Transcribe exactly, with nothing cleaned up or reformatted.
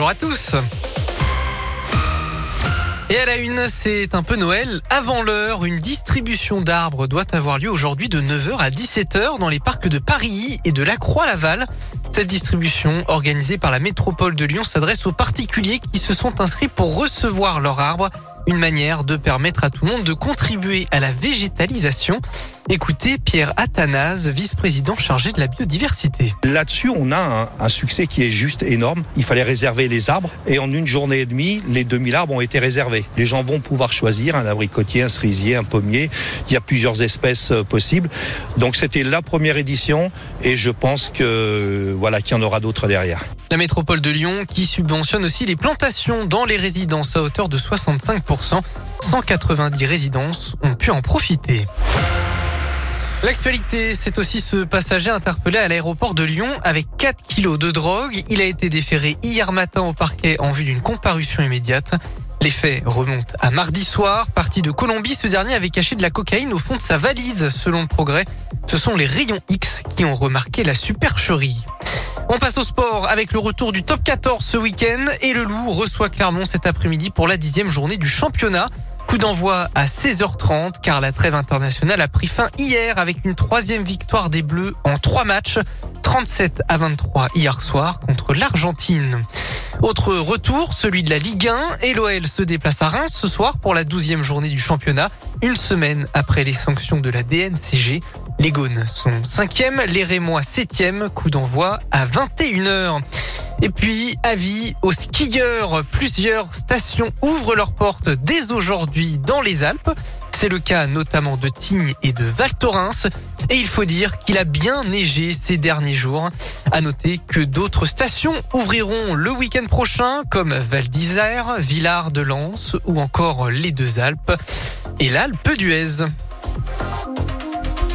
bonjour à tous. Et à la une, c'est un peu Noël. Avant l'heure, une distribution d'arbres doit avoir lieu aujourd'hui de neuf heures à dix-sept heures dans les parcs de Paris et de La Croix-Laval. Cette distribution, organisée par la métropole de Lyon, s'adresse aux particuliers qui se sont inscrits pour recevoir leur arbre. Une manière de permettre à tout le monde de contribuer à la végétalisation. Écoutez Pierre Athanase, vice-président chargé de la biodiversité. Là-dessus, on a un, un succès qui est juste énorme. Il fallait réserver les arbres et en une journée et demie, les deux mille arbres ont été réservés. Les gens vont pouvoir choisir un abricotier, un cerisier, un pommier. Il y a plusieurs espèces possibles. Donc c'était la première édition et je pense que voilà qu'il y en aura d'autres derrière. La métropole de Lyon qui subventionne aussi les plantations dans les résidences à hauteur de soixante-cinq pour cent. cent quatre-vingt-dix résidences ont pu en profiter. L'actualité, c'est aussi ce passager interpellé à l'aéroport de Lyon avec quatre kilos de drogue. Il a été déféré hier matin au parquet en vue d'une comparution immédiate. Les faits remontent à mardi soir. Parti de Colombie, ce dernier avait caché de la cocaïne au fond de sa valise, selon le Progrès. Ce sont les rayons X qui ont remarqué la supercherie. On passe au sport avec le retour du top quatorze ce week-end et le Loup reçoit Clermont cet après-midi pour la dixième journée du championnat. Coup d'envoi à seize heures trente car la trêve internationale a pris fin hier avec une troisième victoire des Bleus en trois matchs, trente-sept à vingt-trois hier soir contre l'Argentine. Autre retour, celui de la Ligue un et l'O L se déplace à Reims ce soir pour la douzième journée du championnat, une semaine après les sanctions de la D N C G. Les Gaunes sont cinquième, les Rémois septième, coup d'envoi à vingt et une heures. Et puis, avis aux skieurs, plusieurs stations ouvrent leurs portes dès aujourd'hui dans les Alpes. C'est le cas notamment de Tignes et de Val Thorens. Et il faut dire qu'il a bien neigé ces derniers jours. À noter que d'autres stations ouvriront le week-end prochain, comme Val d'Isère, Villard de Lans ou encore les Deux Alpes et l'Alpe d'Huez.